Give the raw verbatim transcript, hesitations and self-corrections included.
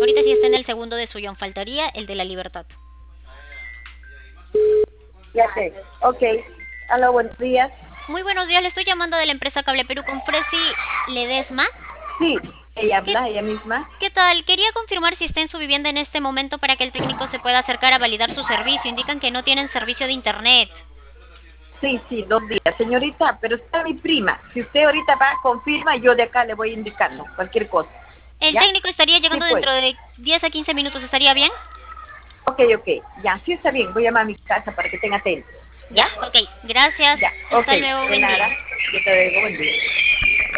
Ahorita sí está en el segundo de Sullón, faltaría el de La Libertad. Ya sé. Ok. Aló, buenos días. Muy buenos días, le estoy llamando de la empresa Cable Perú con Fresi Ledesma. Sí, ella ¿Qué, habla, ella misma. ¿Qué tal? Quería confirmar si está en su vivienda en este momento para que el técnico se pueda acercar a validar su servicio. Indican que no tienen servicio de internet. Sí, sí, dos días. Señorita, pero está mi prima. Si usted ahorita va, confirma, yo de acá le voy indicando cualquier cosa. El ¿Ya? técnico estaría Sí, llegando pues. dentro de diez a quince minutos, ¿estaría bien? Ok, ok. Ya, sí está bien. Voy a llamar a mi casa para que estén atentos. Ya, ¿Ya? ok. Gracias. Ya, ok. Hasta luego, De buen nada. día. Yo te digo buen día.